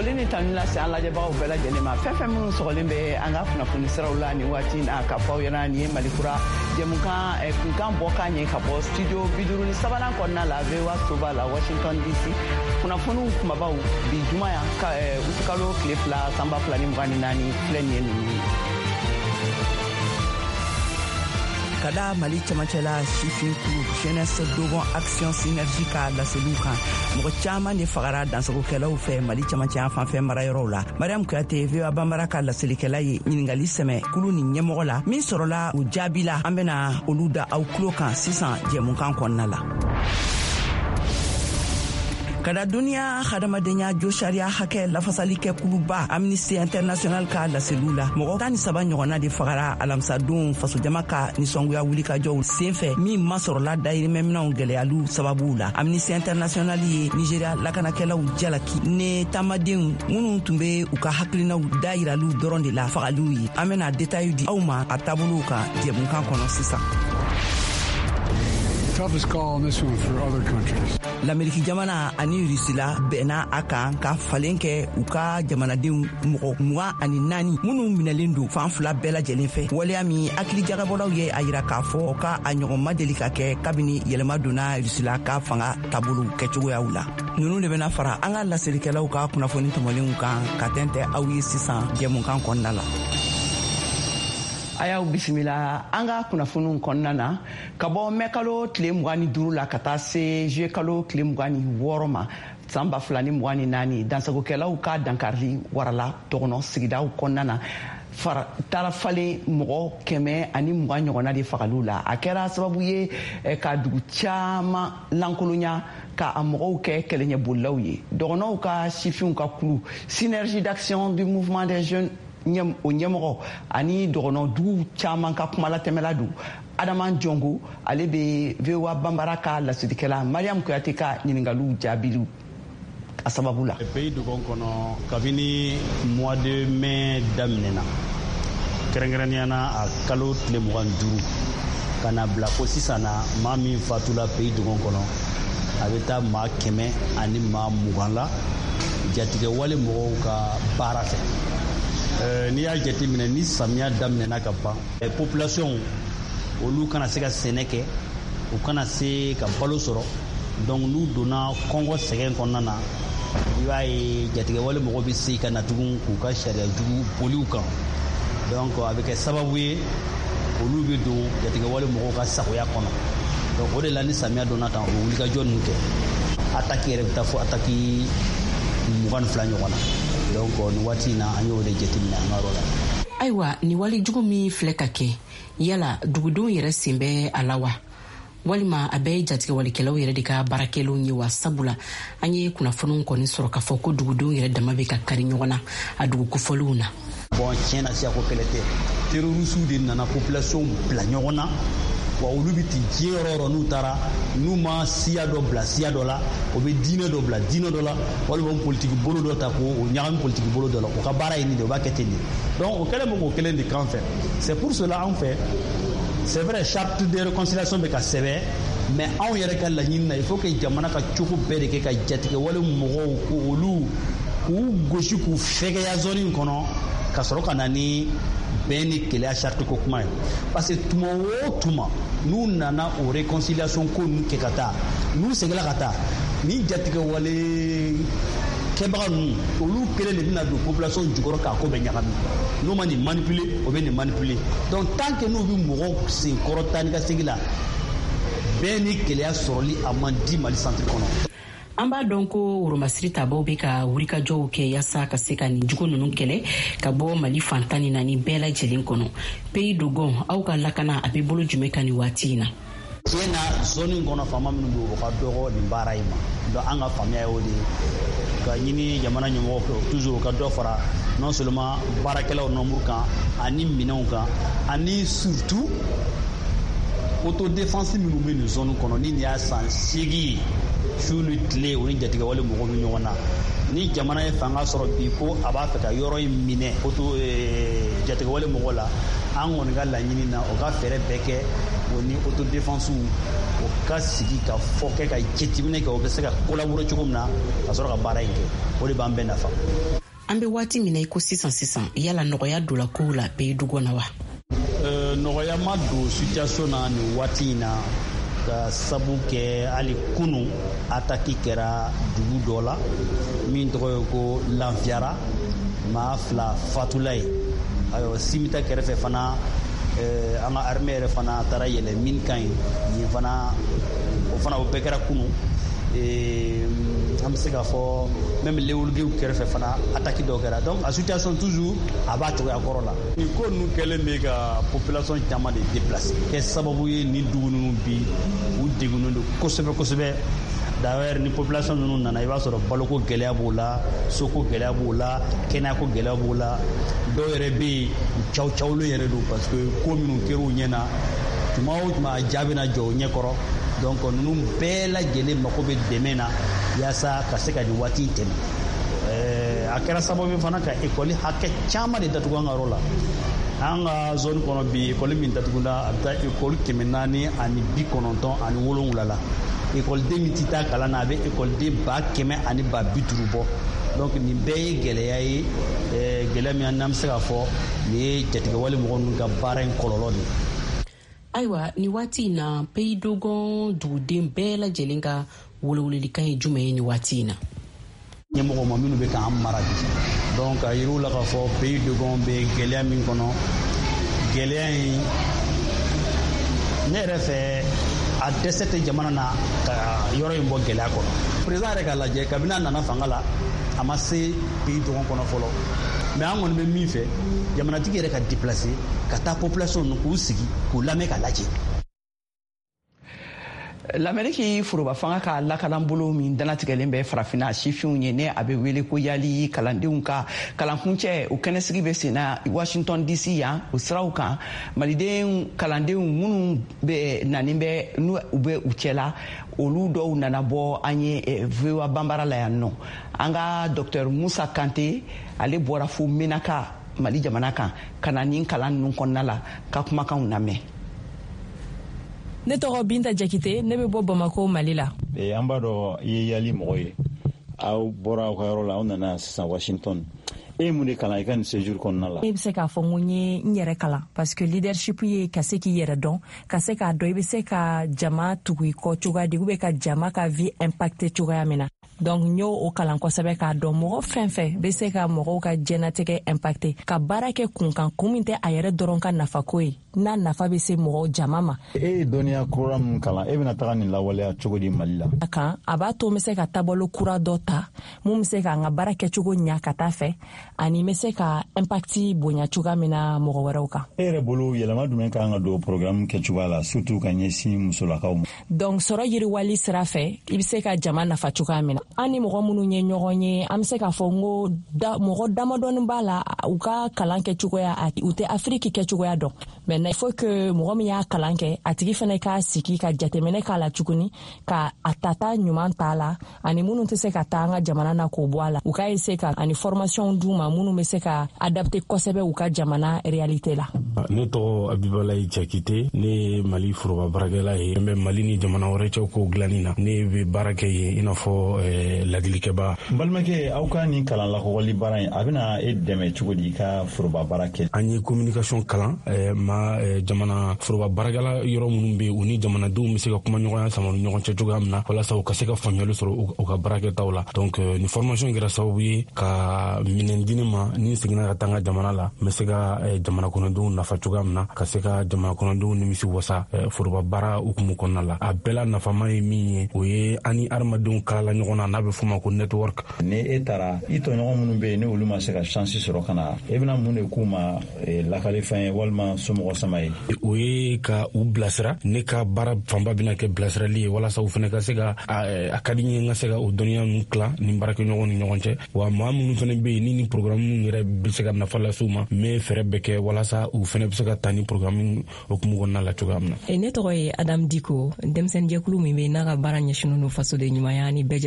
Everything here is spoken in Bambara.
Foli ni tanula se ala jaba o bela jelema fɛn minnu sɔgɔlen bɛ an ka kunnafoni siraw la ni waati na ka fɔ yana ni Malikura jɛmukan kunkan bɔ ka ɲɛ ka bɔ studio 53 kɔnɔna la VOA Soba la Washington DC kunnafoniw kumabaw bi juma ya utikalo tile 2 sanba 2024 filɛ nin ye ninnu kada Mali camancɛla sifinku jeunesse Dogon action synergie ka laseliw kan mɔgɔ caman de fagara dansagokɛlaw fɛ Mali camancɛ fanfɛ marayɔrɔw la Mariam Kuyate VOA Bambara ka laselikɛla ye ɲiningali sɛmɛ kulu ni ɲɛmɔgɔ la min sɔrɔla u jaabi la an bɛna olu da aw tulo kan sisan jɛmukan kɔnɔna la kada duniya hadamadenya jo sariya hakɛ lafasali kɛ kuluba Amnesty International ka laseliw la mɔgɔ 13 ɲɔgɔnna de fagara alamsadon fasojama ka nisɔngoya wulikajɔw senfɛ min masɔrɔla dayirimɛminɛw gɛlɛyalu sababu la Amnesty International ye Nigeria lakanakɛlaw jalaki ne tamadenw minnu tun bɛ u ka hakilinaw dayiralu dɔrɔn de la fagaliw ye an bɛna détail di aw ma a taabolow kan jɛmukan kɔnɔ sisan. Toughest call on this one for other countries. L'Amérique jamana ani Rusila bɛnna a kan ka falen kɛ u ka jamanadenw mɔgɔ 24 minnu minɛlen don fan fila bɛɛ lajɛlen fɛ waleya min hakili jagabɔlaw ye a yira k'a fɔ ka a ɲɔgɔn ma deli ka kɛ kabini yɛlɛma donna Rusila ka fanga taabolo kɛcogoyaw la ninnu de bɛna fara an ka laselikɛlaw ka kunnafoni tɔmɔlenw kan ka tɛntɛ aw ye sisan jɛmukan kɔnɔna la. Ayaw bisimila an ka kunnafoniw kɔnɔna na ka bɔ mɛkalo tile 25 la ka taa se juillet kalo tile 26 ma san 2024 dansagokɛlaw ka dankari warala tɔgɔnɔ sigidaw kɔnɔna na taara falen mɔgɔ 120 ɲɔgɔnna de fagaliw la a kɛra sababu ye ka dugu caman lankolonya ka a mɔgɔw kɛ kɛlɛɲɛbolilaw ye dɔgɔnɔw ka sifinw ka kulu synergie d'action du mouvement des jeunes o ɲɛmɔgɔ ani dɔgɔnɔ dugu caman ka kuma latɛmɛla don Adama Jongo ale bɛ VOA Bambara ka laselikɛla Mariam Kuyate ka ɲininkaliw jaabilu a sababu la. Pays Dogon kɔnɔ kabini mois de mai daminɛna kɛrɛnkɛrɛnnenya na a kalo tile 25 ka na bila fo sisan na maa min fatula Pays Dogon kɔnɔ a bɛ taa maa 100 ani maa 20 la jatigɛ wale mɔgɔw ka baara fɛ. N'i y'a jate minɛ ni samiya daminɛna ka ban population olu kana se ka sɛnɛ kɛ u kana se ka balo sɔrɔ donc n'u donna kɔngɔ sɛgɛn kɔnɔna na i b'a ye jatigɛ wale mɔgɔ bɛ se ka na tugun k'u ka sariya jugu boliw kan donc a bɛ kɛ sababu ye olu bɛ don jatigɛ wale mɔgɔw ka sagoya kɔnɔ donc o de la ni samiya donna tan o wulikajɔ ninnu kɛ attaque yɛrɛ bɛ taa fo attaque 22 ɲɔgɔn na. Donc ni waati na an y'o de jateminɛ an ka yɔrɔ la. Ayiwa ni wali jugu min filɛ ka kɛ yala dugudenw yɛrɛ sen bɛ a la wa walima a bɛɛ jatigɛ walikɛlaw yɛrɛ de ka baarakɛlaw ye wa sabula an ye kunnafoniw kɔni sɔrɔ k'a fɔ ko dugudenw yɛrɛ dama bɛ ka kari ɲɔgɔn na a dugu kofɔliw na. Bon tiɲɛ na siya ko kɛlɛ tɛ terrorisiw de nana population bila ɲɔgɔn na wa olu bɛ ti diɲɛ yɔrɔ yɔrɔ n'u taara n'u ma siya dɔ bila siya dɔ la o bɛ diinɛ dɔ bila diinɛ dɔ la walima politiki bolo dɔ ta k'o ɲagami politiki bolo dɔ la o ka baara ye nin de o b'a kɛ ten de donc o kɛlen bɛ k'o kelen de kan fɛ c'est pour cela anw fɛ c'est vrai charte de réconciliation bɛ ka sɛbɛn mais anw yɛrɛ ka laɲini na il faut que jamana ka cogo bɛɛ de kɛ ka jatigɛ wale mɔgɔw k'olu k'u gosi k'u fɛgɛya zone in kɔnɔ ka sɔrɔ ka na ni bɛn ni kɛlɛya charte ko kuma ye parce que tuma o tuma n'u nana o réconciliation ko ninnu kɛ ka taa n'u seginna ka taa ni jatigɛ wale kɛbaga ninnu olu kelen de bɛna don population jukɔrɔ k'a ko bɛ ɲagami n'u ma nin manipuler o bɛ nin manipuler donc tant que n'u bɛ mɔgɔw sen kɔrɔ taa ni ka segin la bɛn ni kɛlɛya sɔrɔli a man di Mali centre kɔnɔ. An b'a dɔn ko woromasiri tabaw bɛ ka wulikajɔw kɛ yaasa ka se ka nin jugu ninnu kɛlɛ ka bɔ Mali fantan ni naani bɛɛ lajɛlen kɔnɔ. Pays Dogon aw ka lakana a bɛ bolo jumɛn kan nin waati in na? Tiɲɛ na zone in kɔnɔ faama minnu don o ka dɔgɔ nin baara in ma donc an ka faamuya y'o de ye ka ɲini jamana ɲɛmɔgɔw fɛ toujours ka dɔ fara non seulement baarakɛlaw nombre kan ani minɛnw kan ani surtout autodéfense minnu bɛ nin zone kɔnɔ ni nin y'a san 8 ye su ni tile o ni jatigɛ wale mɔgɔw bɛ ɲɔgɔn na ni jamana ye fanga sɔrɔ bi ko a b'a fɛ ka yɔrɔ in minɛ jatigɛ wale mɔgɔw la an kɔni ka laɲini na o ka fɛɛrɛ bɛɛ kɛ o ni autodéfense o ka sigi ka fɔ kɛ ka jateminɛ kɛ o bɛ se ka collaborer cogo min na ka sɔrɔ ka baara in kɛ o de b'an bɛɛ nafa. An bɛ waati min na i ko sisan yala nɔgɔya donna kow la pays du kɔnɔ wa? Nɔgɔya ma don situation na nin waati in na ka sabu kɛ hali kunu attaque kɛra dugu dɔ la min tɔgɔ ye ko Lanfiyara maa 2 fatula ye. Ayiwa Simita kɛrɛfɛ fana an ka armée yɛrɛ fana taara yɛlɛ min kan yen fana o bɛɛ kɛra kunu. An bɛ se k'a fɔ même Lewologiw kɛrɛfɛ fana attaque dɔw kɛra donc a situation toujours a b'a cogoya kɔrɔ la. Nin ko ninnu kɛlen bɛ ka population caman de déplacer kɛ sababu ye ni dugu ninnu bi u degunnen don kosɛbɛ. D'ailleurs ni population ninnu nana i b'a sɔrɔ baloko gɛlɛya b'o la, soko gɛlɛya b'o la, kɛnɛyako gɛlɛya b'o la. Dɔw yɛrɛ bɛ yen u cawulen yɛrɛ don parce que ko minnu kɛr'u ɲɛna tuma o tuma a jaa bɛna jɔ u ɲɛkɔrɔ. Donc ninnu bɛɛ lajɛlen mako bɛ dɛmɛ na yaasa ka se ka nin waati tɛmɛ. A kɛra sababu fana ka école hakɛ caman de datugu an ka yɔrɔ la. An ka zone kɔnɔ bi école min datugula a bɛ taa école 497 la. Écoleden min tɛ taa kalan na a bɛ écoleden 150,000 bɔ. Donc nin bɛɛ ye gɛlɛya ye gɛlɛya min n'an bɛ se k'a fɔ nin ye jatigɛwale mɔgɔ ninnu ka baara in kɔlɔlɔ de ye. Ayiwa ni waati in na pays dogon duguden bɛɛ lajɛlen ka welewelekan ye jumɛn ye ni waati in na? Ɲɛmɔgɔ ma minnu bɛ k'an mara bi donc a yiriw la k'a fɔ pays dogon bɛ gɛlɛya min kɔnɔ gɛlɛya in ne yɛrɛ fɛ a dɛsɛ tɛ jamana na ka yɔrɔ in bɔ gɛlɛya kɔnɔ. Président yɛrɛ k'a lajɛ kabini a nana fanga la a ma se pays dogon kɔnɔ fɔlɔ mais an kɔni bɛ min fɛ jamanatigi yɛrɛ ka déplacer ka taa population ninnu k'u sigi k'u lamɛn ka lajɛ. L'Amérique foroba fanga ka lakalanbolo min danatigɛlen bɛ farafinna sifinw ye ne a bɛ wele ko yali kalandenw ka kalankuncɛ o kɛnɛsigi bɛ sen na Washington DC yan o siraw kan maliden kalandenw minnu bɛ nani bɛ n'u bɛ u cɛla olu dɔw nana bɔ an ye VOA banbara la yan nɔ an ka Dr Musa Kante ale bɔra fo Menaka Mali jamana kan ka na nin kalan ninnu kɔnɔna la ka kumakanw lamɛn. Ne tɔgɔ Binta Jakite ne bɛ bɔ Bamako Mali la. An b'a dɔn I ye yali mɔgɔ ye aw bɔra aw ka yɔrɔ la aw nana sisan Washington e mun de kalan I ka nin séjour kɔnɔna la? E bɛ se k'a fɔ n ye n yɛrɛ kalan parce que leadership ye ka se k'i yɛrɛ dɔn ka se k'a dɔn I bɛ se ka jama tugu I kɔ cogoya di ou bien ka jama ka vie impacter cogoya min na. Donc n y'o o kalan kosɛbɛ k'a dɔn mɔgɔ fɛn fɛn bɛ se ka mɔgɔw ka diɲɛnatigɛ impacter ka baara kɛ kunkan kun min tɛ a yɛrɛ dɔrɔn ka nafako ye n'a nafa bɛ se mɔgɔ jama ma. E ye dɔnniya kura min kalan e bɛna taga nin lawaleya cogo di Mali la? A kan a b'a to n bɛ se ka taabolo kura dɔ ta mun bɛ se k'an ka baara kɛcogo ɲa ka taa fɛ ani n bɛ se ka impacti bonya cogoya min na mɔgɔ wɛrɛw kan. E yɛrɛ bolo yɛlɛma jumɛn kan ka don programme kɛcogoya la surtout ka ɲɛsin musolakaw ma? Donc sɔrɔ yiriwali sira fɛ I bɛ se ka jama nafa cogoya min na an ni mɔgɔ minnu ye ɲɔgɔn ye an bɛ se k'a fɔ n ko mɔgɔ damadɔni b'a la u ka kalan kɛcogoya u tɛ Afrique kɛcogoya dɔn mais il faut que mɔgɔ min y'a kalan kɛ a tigi fana k'a sigi ka jateminɛ k'a la tuguni ka a tata ɲuman t'a la ani minnu tɛ se ka taa an ka jamana na k'o bɔ a la u ka essayer ka ani formation d'u ma minnu bɛ se ka adapter kosɛbɛ u ka jamana réalité la. Ne tɔgɔ Abibalayi Jakite ne ye Mali foroba baarakɛla ye n bɛ Mali ni jamana wɛrɛ cɛw ko dilanni na ne bɛ baara kɛ yen I n'a fɔ ladilikɛba. N balimakɛ aw ka nin kalan lakɔgɔli baara in a bɛna e dɛmɛ cogo di I ka foroba baara kɛ? An ye communication kalan ma jamana foroba baarakɛla yɔrɔ minnu bɛ u ni jamanadenw bɛ se ka kuma ɲɔgɔnya sama ni ɲɔgɔn cɛ cogoya min na walasa u ka se ka faamuyali sɔrɔ u ka baarakɛtaw la. Donc ni formation kɛra sababu ye ka minɛn di ne ma ni seginna ka taa n ka jamana la n bɛ se ka jamana kɔnɔdenw nafa cogoya min na ka se ka jamana kɔnɔdenw nimisi wasa foroba baara hukumu kɔnɔna la. A bɛɛ la nafama ye min ye o ye an ni adamadenw kalala ɲɔgɔn na n'a bɛ f'o ma ko network. Ni e taara I tɔɲɔgɔn minnu bɛ yen ni olu ma se ka chance sɔrɔ ka na e bɛna mun de k'u ma lakalifɛn ye walima somɔgɔ sama ye? O ye ka u bilasira ne ka baara fanba bɛna kɛ bilasirali ye walasa u fana ka se ka a ka di n ye n ka se ka o dɔnniya ninnu tila ni baarakɛɲɔgɔn ni ɲɔgɔn cɛ wa maa minnu fana bɛ yen ni programme yɛrɛ bɛ se ka nafa lase u ma n bɛ fɛɛrɛ bɛɛ kɛ walasa u fana bɛ se ka taa ni programme hukumu kɔnɔna la cogoya min na. Ne tɔgɔ ye Adam Diko denmisɛnninjɛkulu min bɛ yen n'a ka baara ɲɛsinnen don fasoden ɲumanya ni bɛɛ